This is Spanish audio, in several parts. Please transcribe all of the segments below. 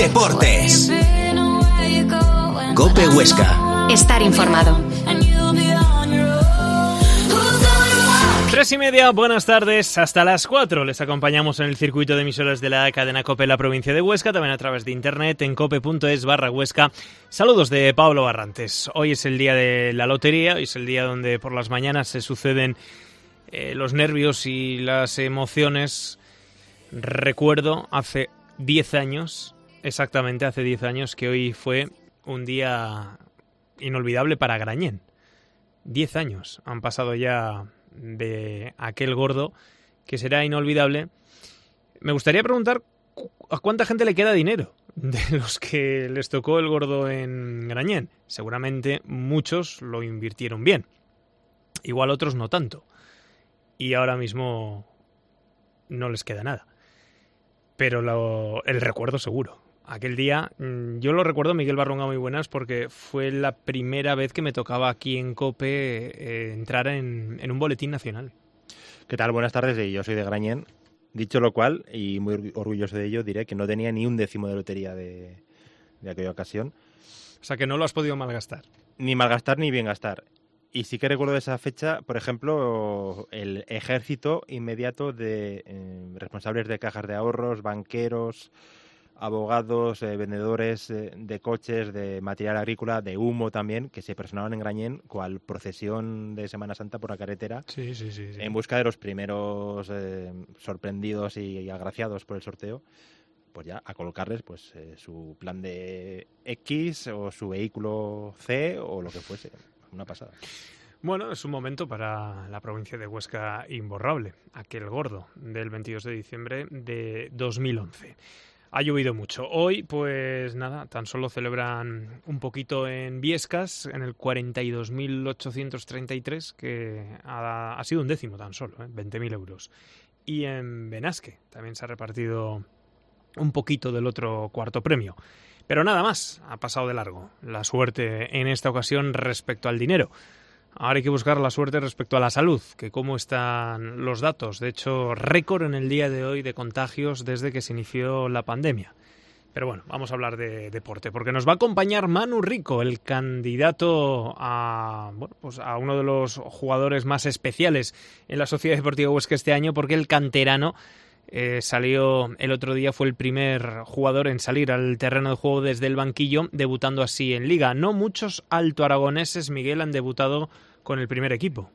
Deportes. COPE Huesca. Estar informado. 3:30, buenas tardes, hasta las 4 les acompañamos en el circuito de emisoras de la cadena COPE en la provincia de Huesca, también a través de internet en cope.es/Huesca. Saludos de Pablo Barrantes. Hoy es el día de la lotería, hoy es el día donde por las mañanas se suceden los nervios y las emociones. Recuerdo hace 10 años, exactamente hace 10 años, que hoy fue un día inolvidable para Grañén. 10 años han pasado ya de aquel gordo que será inolvidable. Me gustaría preguntar a cuánta gente le queda dinero de los que les tocó el gordo en Grañén. Seguramente muchos lo invirtieron bien, igual otros no tanto, y ahora mismo no les queda nada, pero el recuerdo seguro. Aquel día, yo lo recuerdo, Miguel Barronga, muy buenas, porque fue la primera vez que me tocaba aquí en COPE entrar en un boletín nacional. ¿Qué tal? Buenas tardes, yo soy de Grañén. Dicho lo cual, y muy orgulloso de ello, diré que no tenía ni un décimo de lotería de aquella ocasión. O sea que no lo has podido malgastar. Ni malgastar ni bien gastar. Y sí que recuerdo de esa fecha, por ejemplo, el ejército inmediato de responsables de cajas de ahorros, banqueros, abogados, vendedores de coches, de material agrícola, de humo también, que se personaban en Grañén cual procesión de Semana Santa por la carretera, sí. en busca de los primeros sorprendidos y agraciados por el sorteo, pues ya a colocarles pues su plan de X o su vehículo C o lo que fuese. Una pasada. Bueno, es un momento para la provincia de Huesca imborrable, aquel gordo del 22 de diciembre de 2011. Ha llovido mucho. Hoy, pues nada, tan solo celebran un poquito en Biescas, en el 42.833, que ha sido un décimo tan solo, 20.000 euros. Y en Benasque también se ha repartido un poquito del otro cuarto premio. Pero nada más, ha pasado de largo la suerte en esta ocasión respecto al dinero. Ahora hay que buscar la suerte respecto a la salud, que cómo están los datos. De hecho, récord en el día de hoy de contagios desde que se inició la pandemia. Pero bueno, vamos a hablar de deporte, porque nos va a acompañar Manu Rico, el candidato a uno de los jugadores más especiales en la Sociedad Deportiva Huesca este año, porque el canterano salió el otro día, fue el primer jugador en salir al terreno de juego desde el banquillo, debutando así en Liga. No muchos altoaragoneses, Miguel, han debutado con el primer equipo.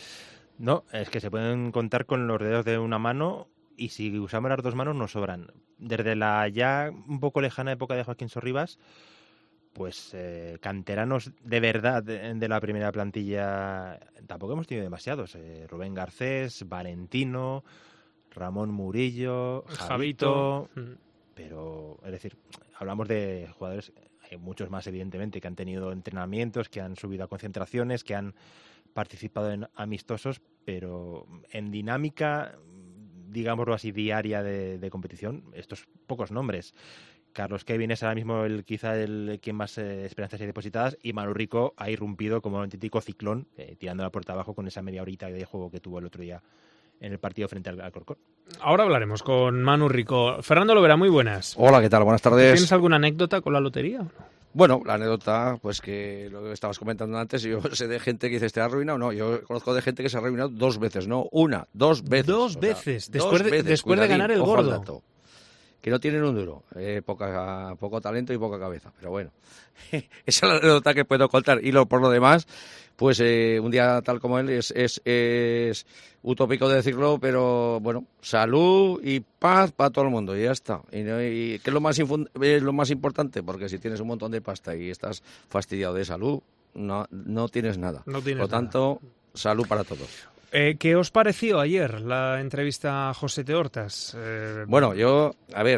No, es que se pueden contar con los dedos de una mano, y si usamos las dos manos nos sobran. Desde la ya un poco lejana época de Joaquín Sorribas, pues canteranos de verdad de la primera plantilla tampoco hemos tenido demasiados. Rubén Garcés, Valentino, Ramón Murillo, Javito, pero es decir, hablamos de jugadores, hay muchos más evidentemente, que han tenido entrenamientos, que han subido a concentraciones, que han participado en amistosos, pero en dinámica, digámoslo así, diaria de competición, estos pocos nombres. Carlos Kevin es ahora mismo quizá el quien más esperanzas hay depositadas, y Manu Rico ha irrumpido como un auténtico ciclón, tirando la puerta abajo con esa media horita de juego que tuvo el otro día en el partido frente al Alcorcón. Ahora hablaremos con Manu Rico. Fernando Lovera, muy buenas. Hola, ¿qué tal? Buenas tardes. ¿Tienes alguna anécdota con la lotería o no? Bueno, la anécdota, pues que lo que estabas comentando antes, yo sé de gente que dice, ¿te ha arruinado? No, yo conozco de gente que se ha arruinado 2 veces, no una, 2 veces. Dos veces, después de ganar el gordo. Dato, que no tienen un duro, poco talento y poca cabeza, pero bueno, esa es la anécdota que puedo contar. Y por lo demás, pues un día tal como él es utópico de decirlo, pero bueno, salud y paz para todo el mundo, y ya está. Y que es lo más importante, porque si tienes un montón de pasta y estás fastidiado de salud, no tienes nada. No tienes Por lo tanto, nada. Salud para todos. ¿Qué os pareció ayer la entrevista a José Teortas? Bueno, yo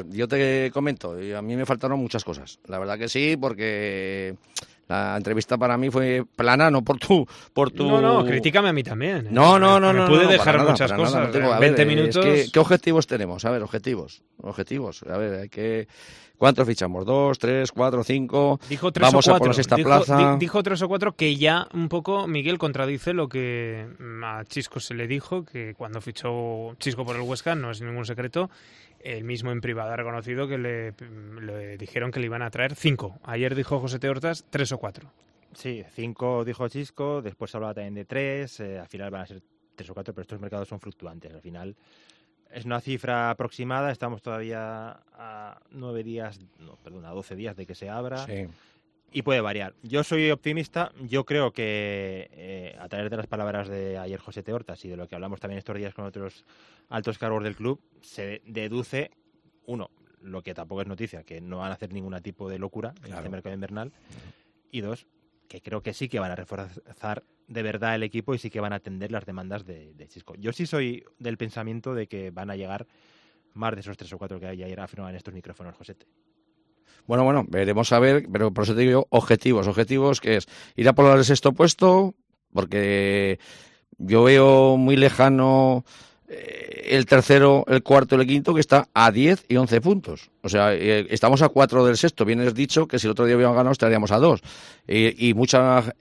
te comento, y a mí me faltaron muchas cosas. La verdad que sí, porque la entrevista para mí fue plana, no por tu... No, critícame a mí también. No. Me puede dejar muchas cosas. No tengo, 20 minutos... ¿Qué objetivos tenemos? A ver, objetivos. A ver, hay que... ¿Cuántos fichamos? ¿2, 3, 4, 5? Dijo 3 Vamos o 4. a por la sexta plaza. Dijo 3 o 4, que ya un poco, Miguel, contradice lo que a Chisco se le dijo, que cuando fichó Chisco por el Huesca, no es ningún secreto, él mismo en privado ha reconocido que le dijeron que le iban a traer 5. Ayer dijo José Teortas 3 o 4. Sí, 5 dijo Chisco, después hablaba también de 3, al final van a ser 3 o 4, pero estos mercados son fluctuantes. Al final es una cifra aproximada, estamos todavía a 12 días de que se abra. Sí. Y puede variar. Yo soy optimista. Yo creo que a través de las palabras de ayer José Teortas y de lo que hablamos también estos días con otros altos cargos del club, se deduce, uno, lo que tampoco es noticia, que no van a hacer ningún tipo de locura en este mercado invernal. Y dos, que creo que sí que van a reforzar de verdad el equipo y sí que van a atender las demandas de Chisco. Yo sí soy del pensamiento de que van a llegar más de esos 3 o 4 que ayer afirmaban en estos micrófonos, Josete. Bueno, veremos a ver, pero por eso te digo objetivos, que es ir a por el sexto puesto, porque yo veo muy lejano el tercero, el cuarto y el quinto, que está a 10 y 11 puntos. O sea, estamos a 4 del sexto. Bien es dicho que si el otro día hubiéramos ganado estaríamos a 2. Y muchos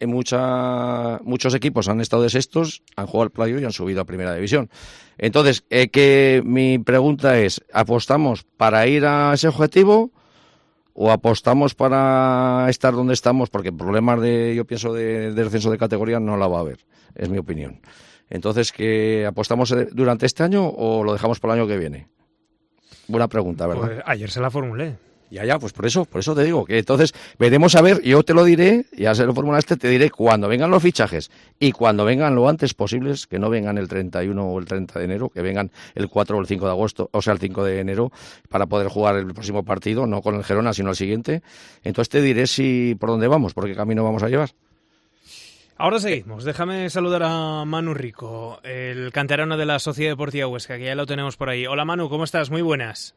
equipos han estado de sextos, han jugado al playoff y han subido a primera división. Entonces, que mi pregunta es, ¿apostamos para ir a ese objetivo o apostamos para estar donde estamos? Porque problemas yo pienso de descenso de categoría no la va a haber, es mi opinión. Entonces, ¿que apostamos durante este año o lo dejamos para el año que viene? Buena pregunta, ¿verdad? Pues ayer se la formulé. Ya, pues por eso te digo que entonces veremos a ver, yo te lo diré, ya se lo formulaste, te diré cuando vengan los fichajes y cuando vengan lo antes posibles, que no vengan el 31 o el 30 de enero, que vengan el 4 o el 5 de agosto, o sea, el 5 de enero, para poder jugar el próximo partido, no con el Gerona, sino el siguiente. Entonces te diré por dónde vamos, por qué camino vamos a llevar. Ahora seguimos. Déjame saludar a Manu Rico, el canterano de la Sociedad Deportiva Huesca, que ya lo tenemos por ahí. Hola Manu, ¿cómo estás? Muy buenas.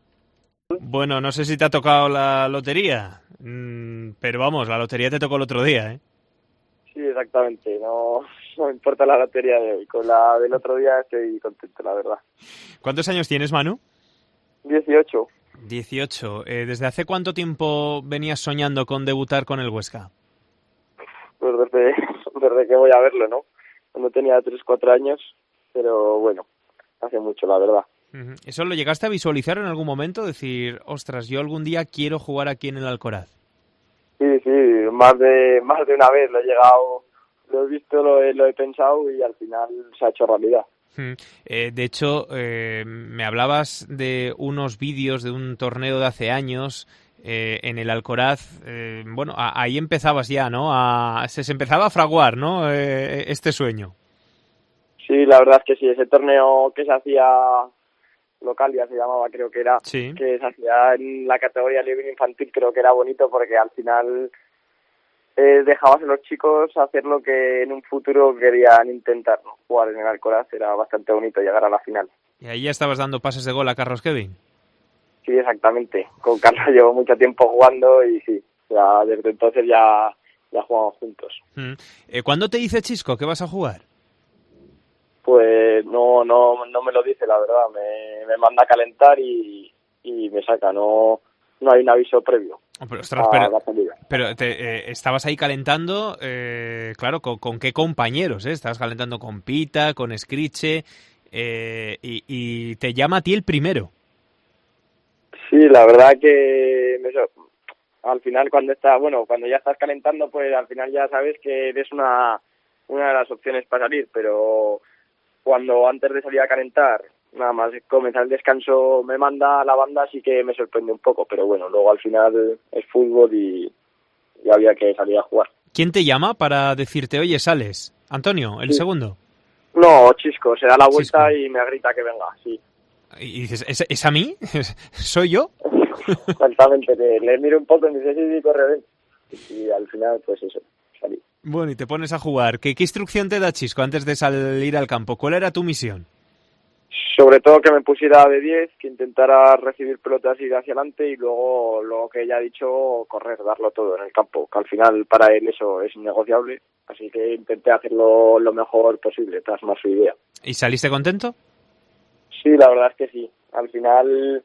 Bueno, no sé si te ha tocado la lotería, pero vamos, la lotería te tocó el otro día, ¿eh? Sí, exactamente. No me importa la lotería de hoy. Con la del otro día estoy contento, la verdad. ¿Cuántos años tienes, Manu? 18. 18. ¿Desde hace cuánto tiempo venías soñando con debutar con el Huesca? Pues desde que voy a verlo, ¿no? Cuando tenía 3, 4 años, pero bueno, hace mucho, la verdad. ¿Eso lo llegaste a visualizar en algún momento? Decir, ostras, yo algún día quiero jugar aquí en el Alcoraz. Sí, más de una vez lo he llegado, lo he visto, lo he pensado y al final se ha hecho realidad. De hecho, me hablabas de unos vídeos de un torneo de hace años en el Alcoraz. Bueno, ahí empezabas ya, ¿no? Se empezaba a fraguar, ¿no? Este sueño. Sí, la verdad es que sí, ese torneo que se hacía Localia se llamaba, creo que era, sí, que se hacía en la categoría libre infantil, creo que era bonito porque al final dejabas a los chicos hacer lo que en un futuro querían intentar, ¿no? Jugar en el Alcoraz, era bastante bonito llegar a la final. Y ahí ya estabas dando pases de gol a Carlos Kevin. Sí, exactamente. Con Carlos llevo mucho tiempo jugando y sí, ya desde entonces ya jugamos juntos. ¿Cuándo te dice Chisco que vas a jugar? Pues no me lo dice, la verdad. Me manda a calentar y me saca. No hay un aviso previo. Pero, ostras, pero estabas ahí calentando, claro, ¿con qué compañeros? Estabas calentando con Pita, con Scriche, y te llama a ti el primero. Sí, la verdad que al final cuando ya estás calentando, pues al final ya sabes que eres una de las opciones para salir, pero cuando antes de salir a calentar, nada más comenzar el descanso, me manda la banda, así que me sorprende un poco, pero bueno, luego al final es fútbol y había que salir a jugar. ¿Quién te llama para decirte, oye, sales? ¿Antonio, el segundo? No, Chisco, se da la vuelta Chisco. Y me grita que venga, sí. Y dices, ¿es a mí? ¿Soy yo? Exactamente, le miro un poco y me dice, sí, corre, ven. Y al final, pues eso, salí. Bueno, y te pones a jugar. ¿Qué instrucción te da Chisco antes de salir al campo? ¿Cuál era tu misión? Sobre todo que me pusiera de 10, que intentara recibir pelotas y ir hacia adelante y luego lo que ella ha dicho, correr, darlo todo en el campo, que al final para él eso es innegociable, así que intenté hacerlo lo mejor posible, plasmar su idea. ¿Y saliste contento? Sí, la verdad es que sí. Al final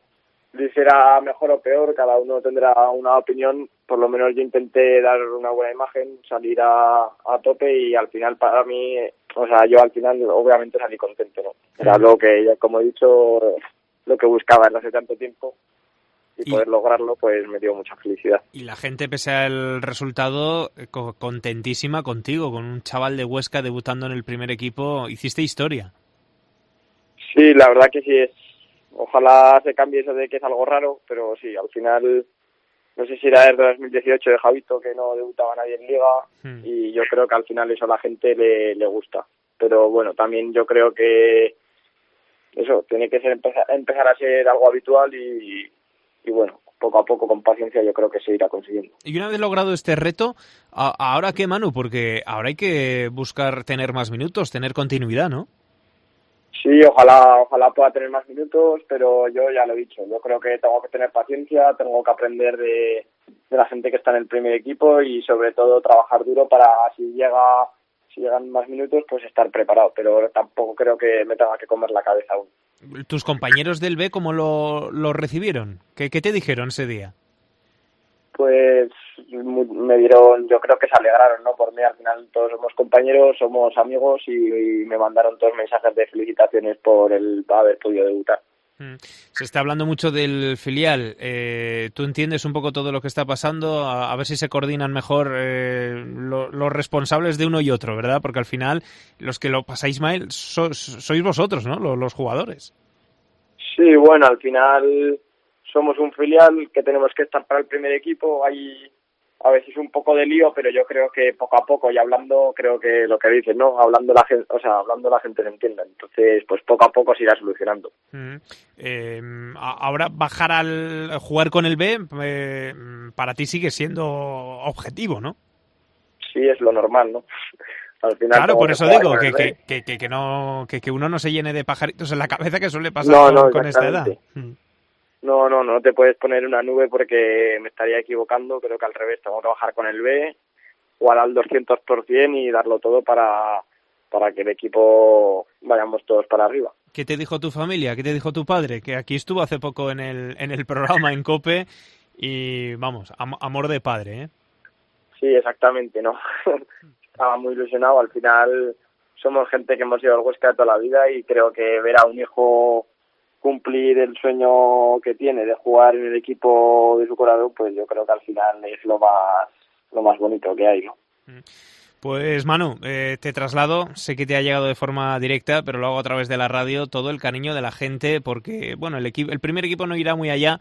hiciera mejor o peor, cada uno tendrá una opinión. Por lo menos yo intenté dar una buena imagen, salir a tope, y al final para mí, o sea, yo al final obviamente salí contento, ¿no? Era lo que, ya como he dicho, lo que buscaba desde hace tanto tiempo, y poder lograrlo pues me dio mucha felicidad. Y la gente, pese al resultado, contentísima contigo, con un chaval de Huesca debutando en el primer equipo, hiciste historia. Sí, la verdad que sí es. Ojalá se cambie eso de que es algo raro, pero sí, al final, no sé si era desde 2018 de Javito, que no debutaba nadie en Liga, y yo creo que al final eso a la gente le gusta. Pero bueno, también yo creo que eso tiene que ser empezar a ser algo habitual, y bueno, poco a poco, con paciencia, yo creo que se irá consiguiendo. Y una vez logrado este reto, ¿ahora qué, Manu? Porque ahora hay que buscar tener más minutos, tener continuidad, ¿no? Sí, ojalá pueda tener más minutos, pero yo ya lo he dicho, yo creo que tengo que tener paciencia, tengo que aprender de la gente que está en el primer equipo, y sobre todo trabajar duro para si llegan más minutos, pues estar preparado, pero tampoco creo que me tenga que comer la cabeza aún. ¿Tus compañeros del B cómo lo recibieron? ¿Qué te dijeron ese día? Pues me dieron, yo creo que se alegraron, ¿no? Por mí, al final todos somos compañeros, somos amigos, y me mandaron todos mensajes de felicitaciones por el haber podido debutar. Se está hablando mucho del filial. ¿Tú entiendes un poco todo lo que está pasando? A ver si se coordinan mejor los responsables de uno y otro, ¿verdad? Porque al final los que lo pasáis mal sois vosotros, ¿no? Los jugadores. Sí, bueno, al final somos un filial que tenemos que estar para el primer equipo. Hay a veces un poco de lío, pero yo creo que poco a poco, y hablando, creo que lo que dices, ¿no? Hablando la gente se entiende. Entonces, pues poco a poco se irá solucionando. Ahora bajar al jugar con el B, para ti sigue siendo objetivo, ¿no? Sí, es lo normal, ¿no? Al final, claro, por eso digo que uno no se llene de pajaritos en la cabeza, que suele pasar con esta edad. No te puedes poner una nube, porque me estaría equivocando. Creo que al revés, tengo que bajar con el B, jugar al 200% y darlo todo para que el equipo vayamos todos para arriba. ¿Qué te dijo tu familia? ¿Qué te dijo tu padre? Que aquí estuvo hace poco en el programa en COPE, y vamos, amor de padre, ¿eh? Sí, exactamente, ¿no? Estaba muy ilusionado. Al final somos gente que hemos ido al Huesca toda la vida, y creo que ver a un hijo cumplir el sueño que tiene de jugar en el equipo de su corazón, pues yo creo que al final es lo más bonito que hay, ¿no? Pues Manu, te traslado, sé que te ha llegado de forma directa, pero lo hago a través de la radio, todo el cariño de la gente, porque bueno, el primer equipo no irá muy allá,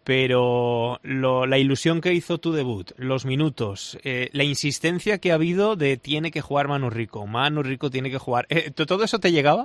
pero la ilusión que hizo tu debut, los minutos, la insistencia que ha habido de tiene que jugar Manu Rico tiene que jugar, ¿todo eso te llegaba?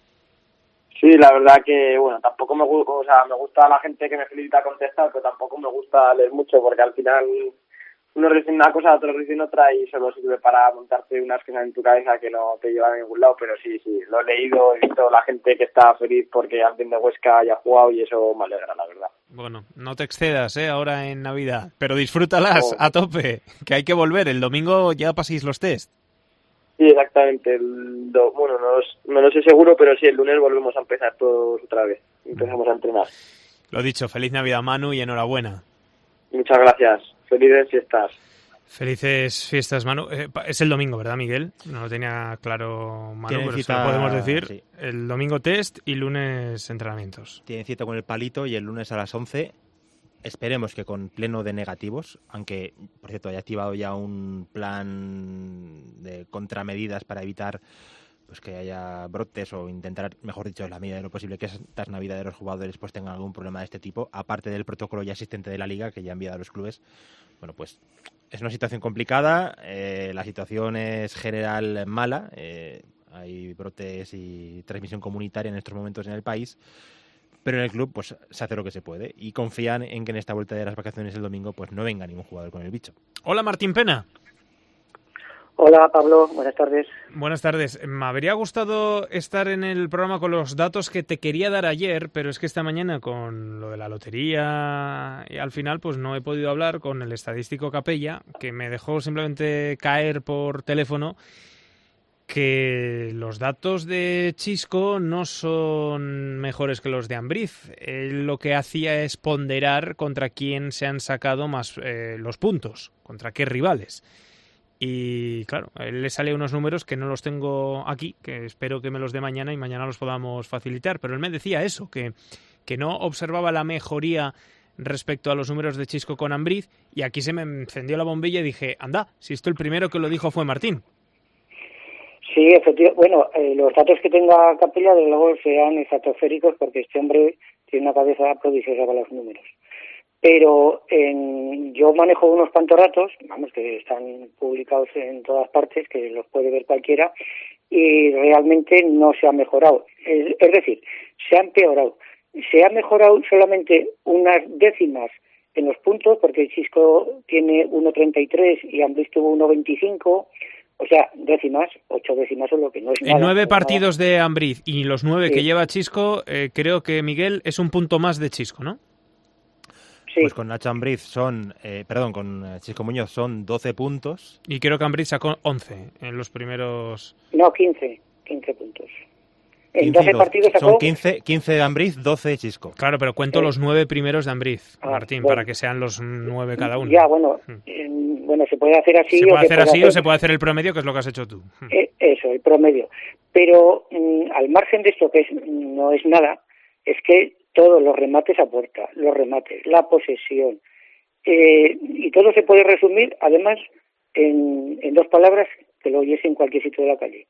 Sí, la verdad que, bueno, tampoco me gusta la gente que me felicita contestar, pero tampoco me gusta leer mucho, porque al final unos dicen una cosa, otros dicen otra, y solo sirve para montarte unas cosas en tu cabeza que no te llevan a ningún lado. Pero sí, lo he leído, he visto la gente que está feliz porque alguien de Huesca haya jugado, y eso me alegra, la verdad. Bueno, no te excedas ahora en Navidad, pero disfrútalas a tope, que hay que volver. El domingo ya paséis los test. Sí, exactamente. Bueno, no lo sé seguro, pero sí, el lunes volvemos a empezar todos otra vez. Empezamos a entrenar. Lo dicho, feliz Navidad, Manu, y enhorabuena. Muchas gracias. Felices fiestas. Felices fiestas, Manu. Es el domingo, ¿verdad, Miguel? No lo tenía claro, Manu, pero eso lo podemos decir. Sí. El domingo test y lunes entrenamientos. Tiene cita con el Palito, y el lunes a las 11. Esperemos que con pleno de negativos, aunque, por cierto, haya activado ya un plan de contramedidas para evitar pues que haya brotes, o intentar, mejor dicho, en la medida de lo posible, que estas navidades los jugadores pues tengan algún problema de este tipo, aparte del protocolo ya existente de la Liga, que ya ha enviado a los clubes. Bueno, pues es una situación complicada, la situación es general mala, hay brotes y transmisión comunitaria en estos momentos en el país, pero en el club pues se hace lo que se puede, y confían en que en esta vuelta de las vacaciones el domingo pues no venga ningún jugador con el bicho. Hola, Martín Pena. Hola, Pablo, buenas tardes. Buenas tardes. Me habría gustado estar en el programa con los datos que te quería dar ayer, pero es que esta mañana con lo de la lotería y al final pues no he podido hablar con el estadístico Capella, que me dejó simplemente caer por teléfono. que los datos de Chisco no son mejores que los de Ambriz. Él lo que hacía es ponderar contra quién se han sacado más los puntos, contra qué rivales. Y claro, a él le sale unos números que no los tengo aquí, que espero que me los dé mañana y mañana los podamos facilitar. Pero él me decía eso, que no observaba la mejoría respecto a los números de Chisco con Ambriz, y aquí se me encendió la bombilla y dije, anda, si esto el primero que lo dijo fue Martín. Sí, efectivamente. Bueno, los datos que tenga Capella, desde luego, serán estratosféricos porque este hombre tiene una cabeza prodigiosa para los números. Pero yo manejo unos cuantos datos, vamos, que están publicados en todas partes, que los puede ver cualquiera, y realmente no se ha mejorado. Es decir, se ha empeorado. Se ha mejorado solamente unas décimas en los puntos, porque Chisco tiene 1,33 y Ambriz tuvo 1,25. O sea, décimas, 8 décimas es lo que no es nada. En 9 partidos de Ambriz y los 9 que lleva Chisco, creo que Miguel es un punto más de Chisco, ¿no? Sí. Pues con Nacho Ambriz con Chisco Muñoz son 12 puntos. Y creo que Ambriz sacó 11 en los primeros... No, 15 puntos. En 12 partidos sacó... Son 15 de Ambriz, 12 de Chisco. Claro, pero cuento los 9 primeros de Ambriz, Martín, bueno, para que sean los 9 cada uno. Ya, bueno, se puede hacer así. Se puede hacer así o se puede hacer el promedio, que es lo que has hecho tú. Eso, el promedio. Pero al margen de esto, que no es nada, es que todos los remates a puerta, la posesión, y todo se puede resumir, además, en 2 palabras que lo oyes en cualquier sitio de la calle.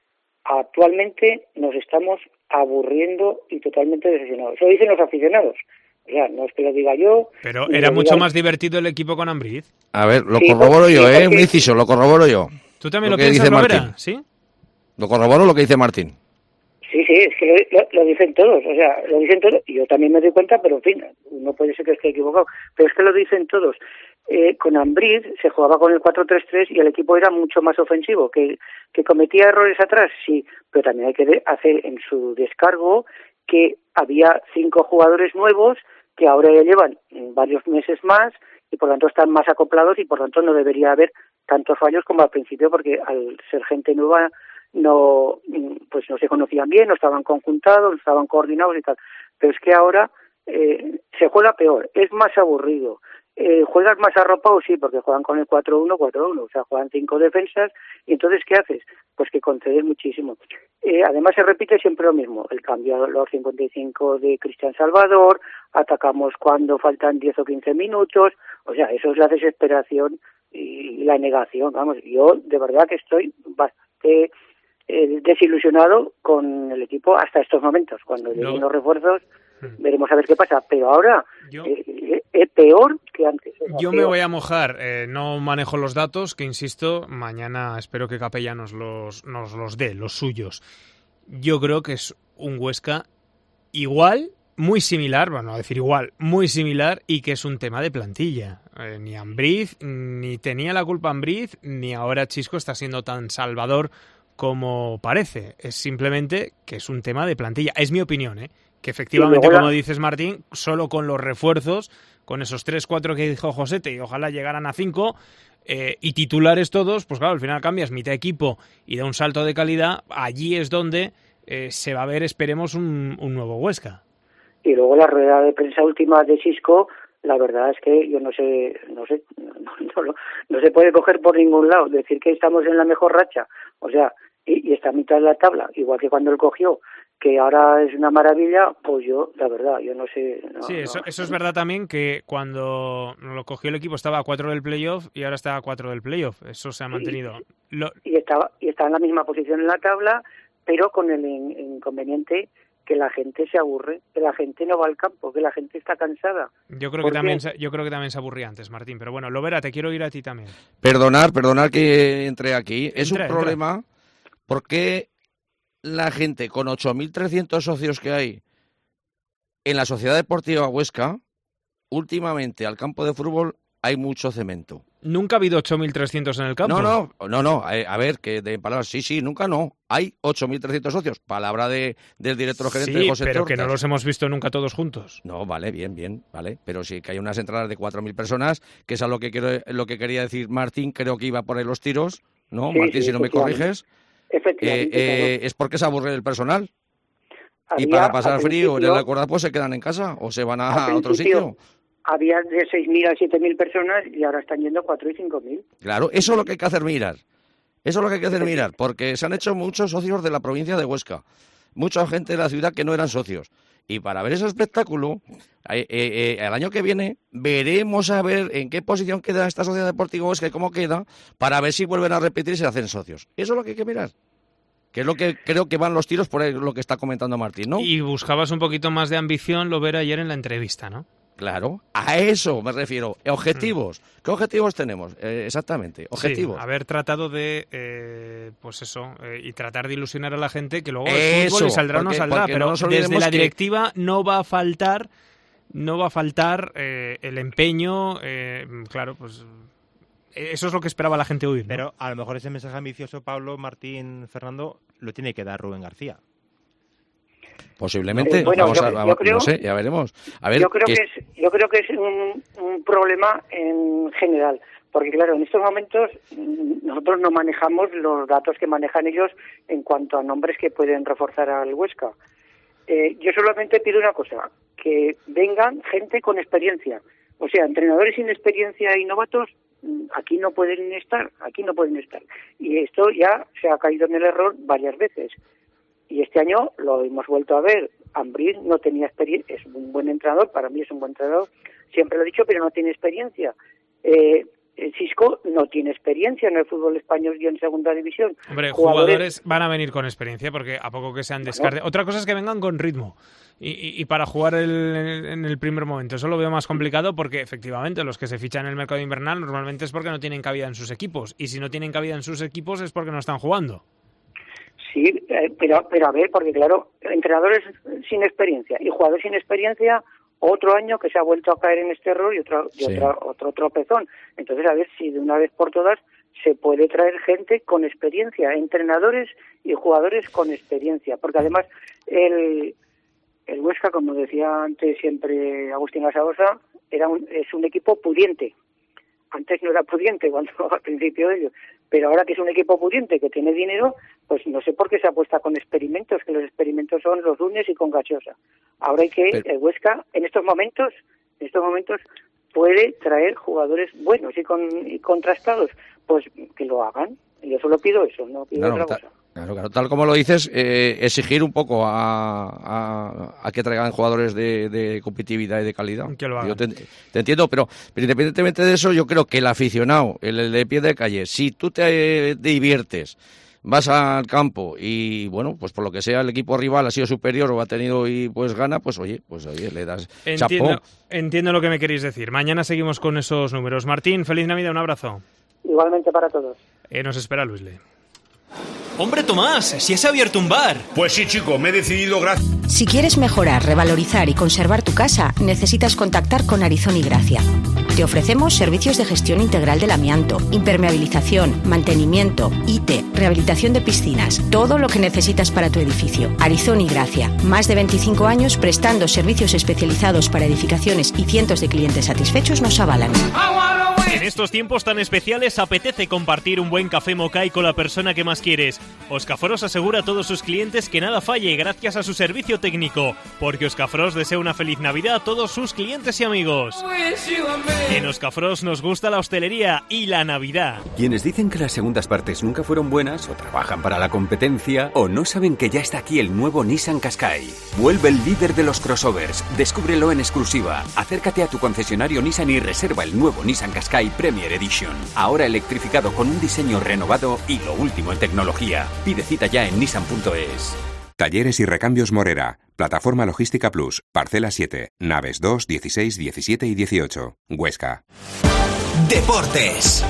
Actualmente nos estamos aburriendo y totalmente decepcionados. Eso dicen los aficionados. O sea, no es que lo diga yo. Pero era mucho más divertido el equipo con Ambriz. A ver, lo corroboro yo, muy inciso, lo corroboro yo. ¿Tú también lo piensas, Lovera? ¿Sí? Lo corroboro lo que dice Martín. Sí, es que lo dicen todos, o sea, lo dicen todos, y yo también me doy cuenta, pero en fin, no puede ser que esté equivocado, pero es que lo dicen todos. Con Ambriz se jugaba con el 4-3-3 y el equipo era mucho más ofensivo, que cometía errores atrás, sí, pero también hay que hacer en su descargo que había 5 jugadores nuevos que ahora ya llevan varios meses más y por lo tanto están más acoplados y por lo tanto no debería haber tantos fallos como al principio, porque al ser gente nueva no se conocían bien, no estaban conjuntados, no estaban coordinados y tal. Pero es que ahora se juega peor, es más aburrido. ¿Juegas más arropado? Sí, porque juegan con el 4-1, o sea, juegan 5 defensas, y entonces, ¿qué haces? Pues que concedes muchísimo. Además, se repite siempre lo mismo, el cambio a los 55 de Cristian Salvador, atacamos cuando faltan 10 o 15 minutos, o sea, eso es la desesperación y la negación, vamos, yo de verdad que estoy bastante desilusionado con el equipo hasta estos momentos. Cuando lleguen los refuerzos veremos a ver qué pasa, pero ahora es peor que antes. Yo me voy a mojar, no manejo los datos, que insisto, mañana espero que Capella nos los dé, los suyos. Yo creo que es un Huesca igual, muy similar, bueno, no decir igual, muy similar, y que es un tema de plantilla. Ni Ambriz, ni tenía la culpa Ambriz, ni ahora Chisco está siendo tan salvador como parece. Es simplemente que es un tema de plantilla. Es mi opinión, que efectivamente, como dices, Martín, solo con los refuerzos, con esos 3-4 que dijo Josete, y ojalá llegaran a 5, y titulares todos, pues claro, al final cambias mitad equipo y da un salto de calidad. Allí es donde se va a ver, esperemos, un nuevo Huesca. Y luego la rueda de prensa última de Chisco, la verdad es que yo no se puede coger por ningún lado. Decir que estamos en la mejor racha, o sea, y está a mitad de la tabla, igual que cuando él cogió, que ahora es una maravilla, pues yo, la verdad, yo no sé. Eso es verdad también, que cuando lo cogió el equipo estaba a 4 del playoff y ahora está a 4 del playoff. Eso se ha mantenido. Y está en la misma posición en la tabla, pero con el inconveniente que la gente se aburre, que la gente no va al campo, que la gente está cansada. Yo creo que también se aburría antes, Martín, pero bueno, Lovera, te quiero oír a ti también. Perdonar que entre aquí. Es un problema porque la gente con 8.300 socios que hay en la Sociedad Deportiva Huesca, últimamente al campo de fútbol hay mucho cemento. ¿Nunca ha habido 8.300 en el campo? No. A ver, que de palabras, sí, nunca no. Hay 8.300 socios. Palabra del director gerente José pero Tortas. Que no los hemos visto nunca todos juntos. No, vale, bien, vale. Pero sí que hay unas entradas de 4.000 personas, que es a lo que quería decir Martín, creo que iba por ahí los tiros, ¿no? Sí, Martín, si no me corriges. Efectivamente. ¿Es porque se aburre el personal? ¿Y Había, para pasar frío en el principio, Alcorcón se quedan en casa o se van al a otro principio, sitio? Había de 6.000 a 7.000 personas y ahora están yendo 4.000 y 5.000. Claro, eso es lo que hay que hacer mirar. Eso es lo que hay que hacer mirar, porque se han hecho muchos socios de la provincia de Huesca. Mucha gente de la ciudad que no eran socios. Y para ver ese espectáculo, el año que viene veremos a ver en qué posición queda esta Sociedad Deportiva Huesca y cómo queda, para ver si vuelven a repetir y se hacen socios. Eso es lo que hay que mirar. Que es lo que creo que van los tiros por ahí, lo que está comentando Martín, ¿no? Y buscabas un poquito más de ambición, lo ver ayer en la entrevista, ¿no? Claro, a eso me refiero. Objetivos. ¿Qué objetivos tenemos? Exactamente, objetivos. Sí, haber tratado de, pues eso, y tratar de ilusionar a la gente, que luego el Eso, fútbol y saldrá o no porque saldrá, pero no nos olvidemos desde la que- directiva no va a faltar el empeño, claro, pues eso es lo que esperaba la gente oír, ¿no? Pero a lo mejor ese mensaje ambicioso, Pablo, Martín, Fernando, lo tiene que dar Rubén García. Posiblemente, bueno, vamos no sé, ya veremos. A ver, yo creo que es un problema en general, porque claro, en estos momentos nosotros no manejamos los datos que manejan ellos en cuanto a nombres que pueden reforzar al Huesca. Yo solamente pido una cosa, que vengan gente con experiencia. O sea, entrenadores sin experiencia y novatos aquí no pueden estar. Y esto ya se ha caído en el error varias veces. Y este año lo hemos vuelto a ver. Ambriz no tenía experiencia, es un buen entrenador, para mí es un buen entrenador, siempre lo he dicho, pero no tiene experiencia. Xisco no tiene experiencia en el fútbol español y en segunda división. Hombre, jugadores van a venir con experiencia porque a poco que sean descarte. Otra cosa es que vengan con ritmo y para jugar en el primer momento. Eso lo veo más complicado porque efectivamente los que se fichan en el mercado invernal normalmente es porque no tienen cabida en sus equipos. Y si no tienen cabida en sus equipos es porque no están jugando. Sí, pero a ver, porque claro, entrenadores sin experiencia y jugadores sin experiencia, otro año que se ha vuelto a caer en este error y otro tropezón. Entonces, a ver si de una vez por todas se puede traer gente con experiencia, entrenadores y jugadores con experiencia, porque además el Huesca, como decía antes siempre Agustín Gasaosa, es un equipo pudiente. Antes no era pudiente cuando al principio de ello, pero ahora que es un equipo pudiente que tiene dinero, pues no sé por qué se apuesta con experimentos, que los experimentos son los lunes y con gaseosa. Ahora hay que el Huesca en estos momentos puede traer jugadores buenos y contrastados, pues que lo hagan. Yo solo pido eso, no pido otra cosa. Claro, tal como lo dices, exigir un poco a que traigan jugadores de competitividad y de calidad. Que lo hagan. Yo te entiendo, pero independientemente de eso, yo creo que el aficionado, el de pie de calle, si tú te diviertes, vas al campo y, bueno, pues por lo que sea el equipo rival ha sido superior o ha tenido y pues gana, pues oye, le das chapó. Entiendo lo que me queréis decir. Mañana seguimos con esos números. Martín, feliz Navidad, un abrazo. Igualmente para todos. Nos espera Luis Le. ¡Hombre, Tomás! ¡Si has abierto un bar! Pues sí, chico, me he decidido gracias. Si quieres mejorar, revalorizar y conservar tu casa, necesitas contactar con Arizón y Gracia. Te ofrecemos servicios de gestión integral del amianto, impermeabilización, mantenimiento, IT, rehabilitación de piscinas, todo lo que necesitas para tu edificio. Arizón y Gracia, más de 25 años prestando servicios especializados para edificaciones y cientos de clientes satisfechos nos avalan. En estos tiempos tan especiales apetece compartir un buen café Mocay con la persona que más quieres. Oscafros asegura a todos sus clientes que nada falle gracias a su servicio técnico, porque Oscafros desea una feliz Navidad a todos sus clientes y amigos. En Oscafros nos gusta la hostelería y la Navidad. Quienes dicen que las segundas partes nunca fueron buenas, o trabajan para la competencia, o no saben que ya está aquí el nuevo Nissan Qashqai. Vuelve el líder de los crossovers. Descúbrelo en exclusiva. Acércate a tu concesionario Nissan y reserva el nuevo Nissan Qashqai Premier Edition. Ahora electrificado con un diseño renovado y lo último en tecnología. Pide cita ya en nissan.es. Talleres y Recambios Morera. Plataforma Logística Plus. Parcela 7. Naves 2, 16, 17 y 18. Huesca. Deportes.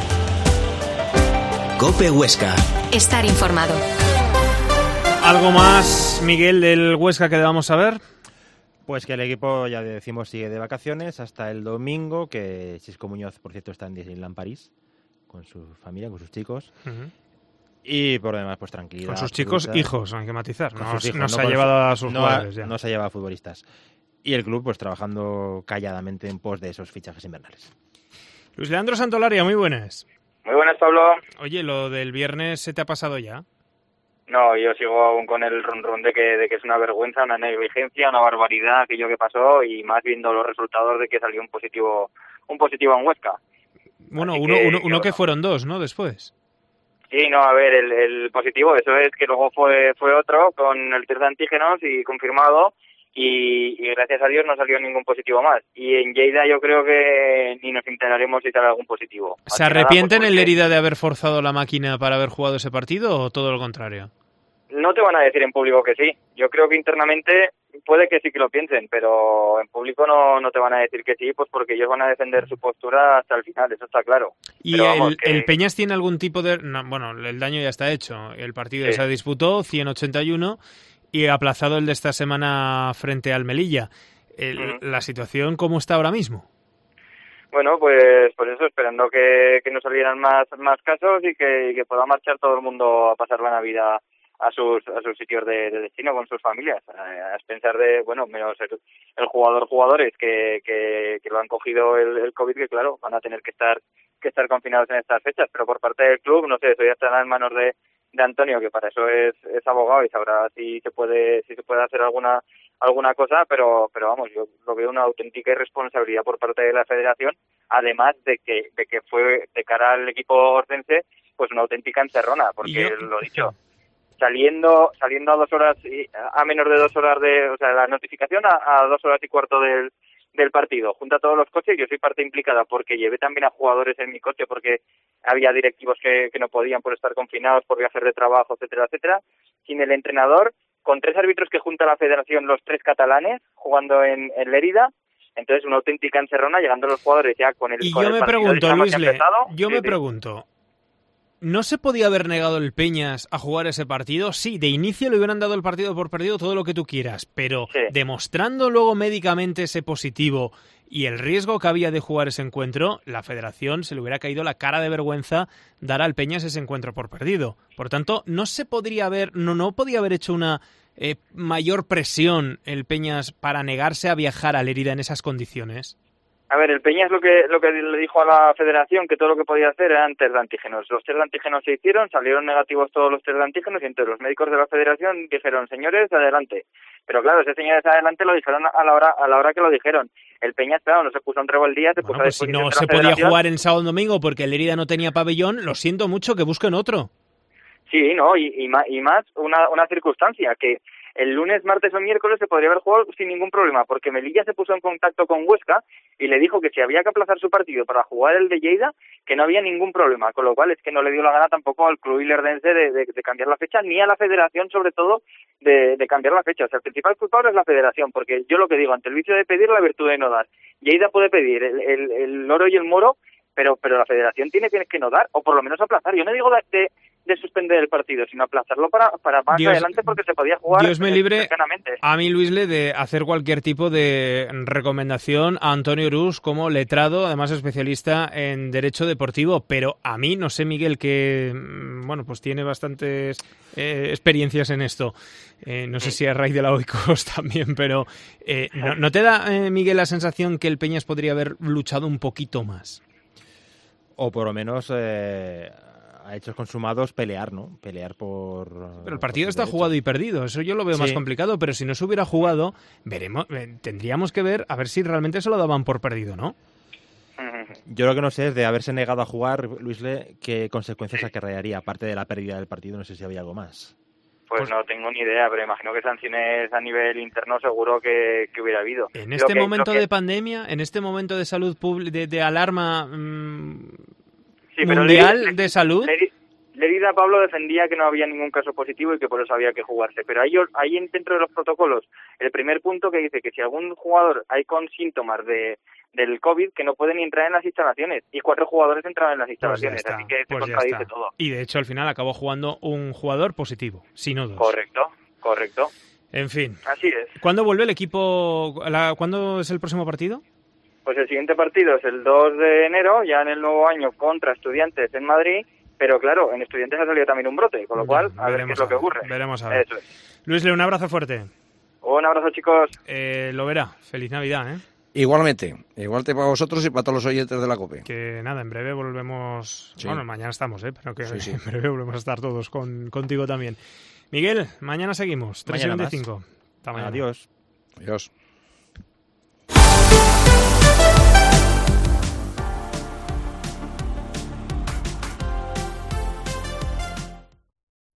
COPE Huesca. Estar informado. ¿Algo más, Miguel, del Huesca que debamos saber? Pues que el equipo, ya decimos, sigue de vacaciones hasta el domingo, que Xisco Muñoz, por cierto, está en Disneyland París, con su familia, con sus chicos. Uh-huh. Y por lo demás, pues tranquilidad. Con sus chicos, hijos, hay que matizar. No se ha no llevado a sus jugadores ya. No se ha llevado a futbolistas. Y el club, pues trabajando calladamente en pos de esos fichajes invernales. Luis Leandro Santolaria, muy buenas. Muy buenas, Pablo. Oye, ¿lo del viernes se te ha pasado ya? No, yo sigo aún con el run de que es una vergüenza, una negligencia, una barbaridad aquello que pasó, y más viendo los resultados de que salió un positivo en Huesca. Bueno, uno que fueron 2, ¿no? Después. Sí, no, a ver, el positivo, eso es que luego fue otro con el test de antígenos y confirmado, y gracias a Dios no salió ningún positivo más. Y en Lleida yo creo que ni nos enteraremos si sale algún positivo. ¿Se arrepienten en Lérida de haber forzado la máquina para haber jugado ese partido o todo lo contrario? No te van a decir en público que sí. Yo creo que internamente puede que sí que lo piensen, pero en público no te van a decir que sí, pues porque ellos van a defender su postura hasta el final, eso está claro. ¿Y el Peñas tiene algún tipo de...? No, bueno, el daño ya está hecho. El partido se disputó, 181, y aplazado el de esta semana frente al Melilla. ¿La situación cómo está ahora mismo? Bueno, pues eso, esperando que no salieran más casos y que pueda marchar todo el mundo a pasar la Navidad a sus sitios de destino con sus familias, a pensar de, bueno, menos el jugadores que lo han cogido el COVID, que claro, van a tener que estar confinados en estas fechas, pero por parte del club, no sé, eso ya estará en manos de Antonio, que para eso es abogado y sabrá si se puede hacer alguna cosa, pero vamos, yo lo veo una auténtica irresponsabilidad por parte de la Federación, además de que fue de cara al equipo orcense, pues una auténtica encerrona, porque lo dicho, saliendo a 2 horas a menos de 2 horas o sea, la notificación a 2 horas y cuarto del partido, junto a todos los coches. Yo soy parte implicada porque llevé también a jugadores en mi coche, porque había directivos que no podían por estar confinados, por viajes de trabajo, etcétera, etcétera, sin el entrenador, con 3 árbitros que junta la Federación, los 3 catalanes, jugando en Lérida. Entonces, una auténtica encerrona, llegando los jugadores ya con el Y con yo el me pregunto, Luisle, me pregunto, ¿no se podía haber negado el Peñas a jugar ese partido? Sí, de inicio le hubieran dado el partido por perdido, todo lo que tú quieras, pero demostrando luego médicamente ese positivo y el riesgo que había de jugar ese encuentro, la Federación se le hubiera caído la cara de vergüenza dar al Peñas ese encuentro por perdido. Por tanto, no podía haber hecho una mayor presión el Peñas para negarse a viajar a Lérida en esas condiciones. A ver, el Peñas lo que le dijo a la Federación, que todo lo que podía hacer eran test de antígenos. Los test de antígenos se hicieron, salieron negativos todos los test de antígenos, y entonces los médicos de la Federación dijeron, señores, adelante. Pero claro, ese señores adelante lo dijeron a la hora que lo dijeron. El Peñas, claro, no se puso en rebeldía, se puso a pues si no se podía jugar en sábado y domingo porque el Lérida no tenía pabellón, lo siento mucho, que busquen otro. Sí, no, y más una circunstancia que el lunes, martes o miércoles se podría haber jugado sin ningún problema, porque Melilla se puso en contacto con Huesca y le dijo que si había que aplazar su partido para jugar el de Lleida, que no había ningún problema, con lo cual es que no le dio la gana tampoco al club ilerdense de cambiar la fecha, ni a la Federación sobre todo de cambiar la fecha. O sea, el principal culpable es la Federación, porque yo lo que digo, ante el vicio de pedir, la virtud de no dar. Lleida puede pedir el oro y el moro, pero la Federación tiene que no dar, o por lo menos aplazar. Yo no digo de suspender el partido, sino aplazarlo para más adelante, porque se podía jugar. Dios me libre a mí, Luisle, de hacer cualquier tipo de recomendación a Antonio Rus como letrado, además especialista en derecho deportivo, pero a mí, no sé, Miguel, que bueno, pues tiene bastantes experiencias en esto. No sé si a raíz de la Oikos también, pero ¿no te da, Miguel, la sensación que el Peñas podría haber luchado un poquito más? O por lo menos a hechos consumados pelear, ¿no? Pelear por... Pero el partido está jugado y perdido, eso yo lo veo más complicado, pero si no se hubiera jugado, tendríamos que ver a ver si realmente se lo daban por perdido, ¿no? Yo lo que no sé es de haberse negado a jugar, Luisle, qué consecuencias acarrearía, aparte de la pérdida del partido, no sé si había algo más. Pues no tengo ni idea, pero imagino que sanciones a nivel interno seguro que hubiera habido. En este momento de pandemia, en este momento de salud pública, de alarma mundial de salud... Lérida, Pablo, defendía que no había ningún caso positivo y que por eso había que jugarse. Pero ahí dentro de los protocolos, el primer punto que dice que si algún jugador hay con síntomas del COVID, que no pueden ni entrar en las instalaciones. Y 4 jugadores entraban en las instalaciones, pues así que se contradice todo. Y de hecho, al final acabó jugando un jugador positivo, si no 2. Correcto. En fin. Así es. ¿Cuándo vuelve el equipo? ¿Cuándo es el próximo partido? Pues el siguiente partido es el 2 de enero, ya en el nuevo año, contra Estudiantes en Madrid. Pero claro, en Estudiantes ha salido también un brote, con lo cual, a ver qué es lo que ocurre. Veremos a ver. Eso es. Luisle, un abrazo fuerte. Un abrazo, chicos. Lo verá. Feliz Navidad, ¿eh? Igualmente. Igual para vosotros y para todos los oyentes de la COPE. Que nada, en breve volvemos... Sí. Bueno, mañana estamos, pero que sí. en breve volvemos a estar todos contigo también. Miguel, mañana seguimos, Mañana 3:25. Hasta mañana. Adiós. Adiós.